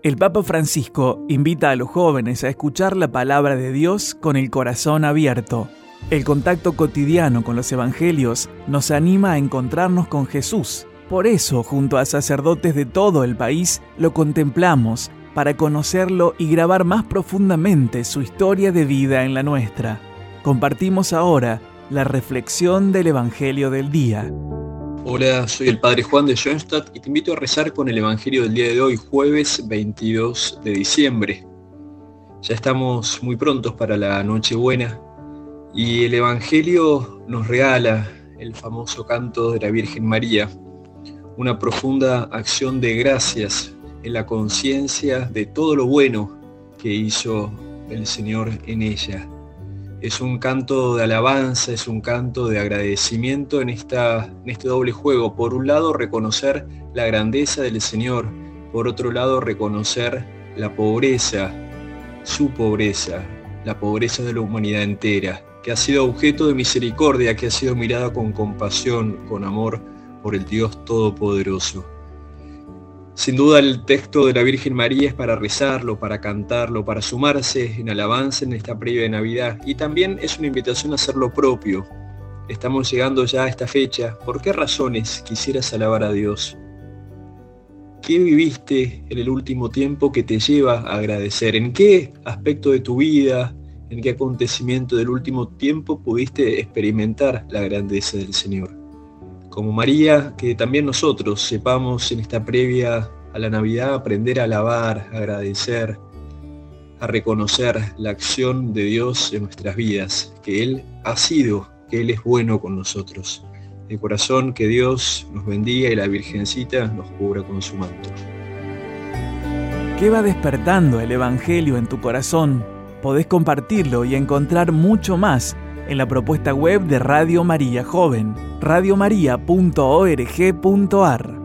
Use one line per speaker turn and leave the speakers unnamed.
El Papa Francisco invita a los jóvenes a escuchar la palabra de Dios con el corazón abierto. El contacto cotidiano con los evangelios nos anima a encontrarnos con Jesús. Por eso, junto a sacerdotes de todo el país, lo contemplamos para conocerlo y grabar más profundamente su historia de vida en la nuestra. Compartimos ahora la reflexión del Evangelio del día.
Hola, soy el Padre Juan de Schoenstatt y te invito a rezar con el Evangelio del día de hoy, jueves 22 de diciembre. Ya estamos muy prontos para la Nochebuena y el Evangelio nos regala el famoso canto de la Virgen María, una profunda acción de gracias en la conciencia de todo lo bueno que hizo el Señor en ella. Es un canto de alabanza, es un canto de agradecimiento en este doble juego. Por un lado, reconocer la grandeza del Señor. Por otro lado, reconocer la pobreza, su pobreza, la pobreza de la humanidad entera, que ha sido objeto de misericordia, que ha sido mirada con compasión, con amor por el Dios Todopoderoso. Sin duda el texto de la Virgen María es para rezarlo, para cantarlo, para sumarse en alabanza en esta previa de Navidad. Y también es una invitación a hacer lo propio. Estamos llegando ya a esta fecha. ¿Por qué razones quisieras alabar a Dios? ¿Qué viviste en el último tiempo que te lleva a agradecer? ¿En qué aspecto de tu vida, en qué acontecimiento del último tiempo pudiste experimentar la grandeza del Señor? Como María, que también nosotros sepamos en esta previa a la Navidad aprender a alabar, a agradecer, a reconocer la acción de Dios en nuestras vidas, que Él ha sido, que Él es bueno con nosotros. De corazón, que Dios nos bendiga y la Virgencita nos cubra con su manto.
¿Qué va despertando el Evangelio en tu corazón? Podés compartirlo y encontrar mucho más en la propuesta web de Radio María Joven, radiomaria.org.ar.